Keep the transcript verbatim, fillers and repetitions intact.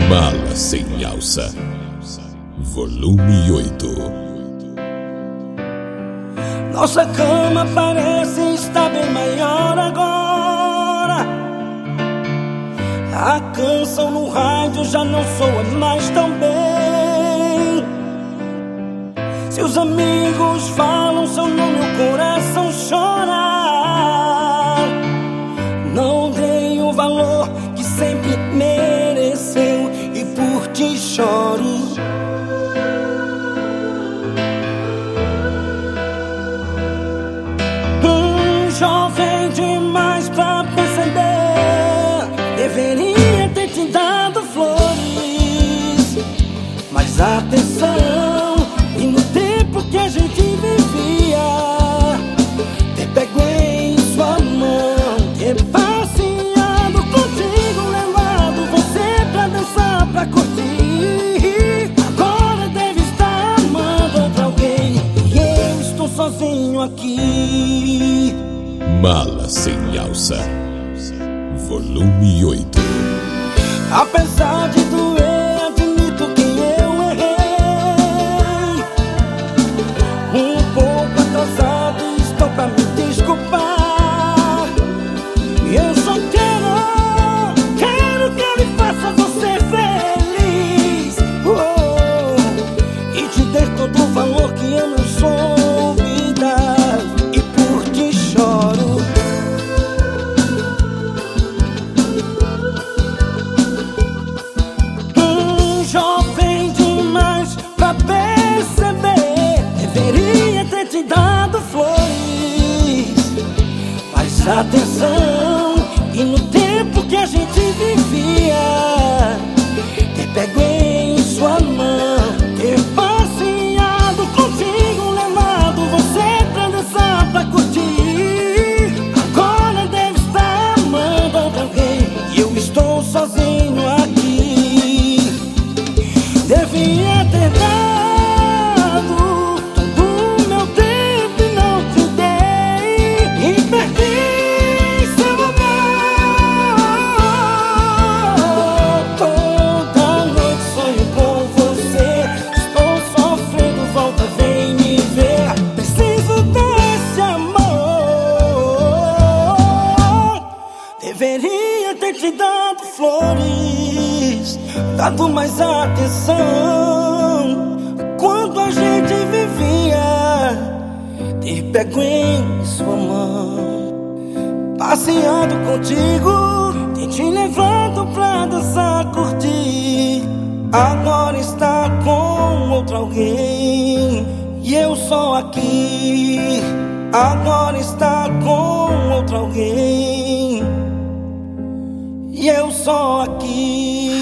Mala sem alça, volume oito. Nossa cama parece estar bem maior agora. A canção no rádio já não soa mais tão bem. Se os amigos falam seu nome, o coração chora. Não dei o valor que sempre mereceu e por ti choro. Jovem demais pra perceber, deveria ter te dado flores, mais atenção. E no tempo que a gente vivia, ter pego em sua mão, ter passeado contigo, levado você pra dançar, pra curtir. Agora deve estar amando outra alguém e eu estou sozinho aqui. Mala sem alça, volume oito. Apesar de doer, admito que eu errei. Um pouco atrasado, estou pra me desculpar. Eu só quero, quero que ele faça você feliz, oh, e te dê todo o valor que eu não soube dar. E por ti choro. Jovem demais pra perceber, deveria ter te dado flores, mais atenção. E no tempo que a gente vivia, ter pego em sua mão, ter passeado contigo, levado você pra dançar, pra curtir. Agora deve estar amando outra alguém e eu estou sozinho aqui. Devia ter dado todo o meu tempo e não te dei, e perdi seu amor. Toda noite sonho com você, estou sofrendo, volta, vem me ver. Preciso desse amor. Deveria ter te dado flores, dado mais atenção quando a gente vivia, ter pego em sua mão, passeado contigo, ter te levado pra dançar, curtir. Agora está com outro alguém e eu só aqui. Agora está com outro alguém e eu só aqui.